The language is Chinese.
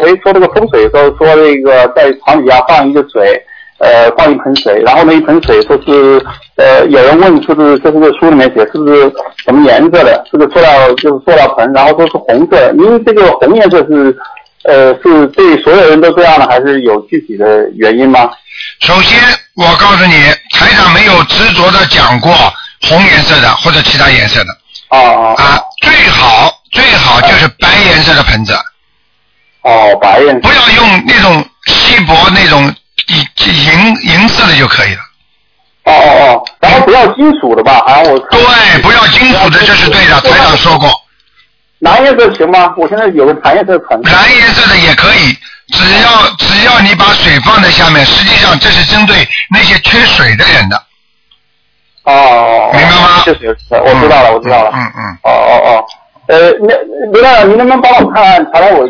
说这个风水的时候说这个在床底下放一个水，放一盆水，然后那一盆水说是有人问是不是这是书里面写是不是什么颜色的？这个塑料盆，然后说是红色。您这个红颜色是对所有人都这样的，还是有具体的原因吗？ 首先，我告诉你，台长没有执着的讲过红颜色的或者其他颜色的。最好就是白颜色的盆子。 白颜色。 不要用那种稀薄那种银色的就可以了。 然后不要金属的吧？好像我看。 对，不要金属的，这是对的，台长说过。 蓝颜色行吗？我现在有个蓝颜色的盆。 蓝颜色的也可以，只要你把水放在下面，实际上这是针对那些缺水的人的。明白吗？ 缺水，我知道了。刘大人，您能不能帮我看查查我